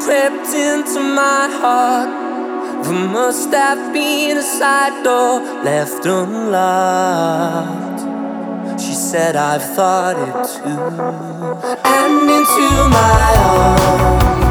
crept into my heart. There must have been a side door left unlocked. She said, I've thought it too. And into my arms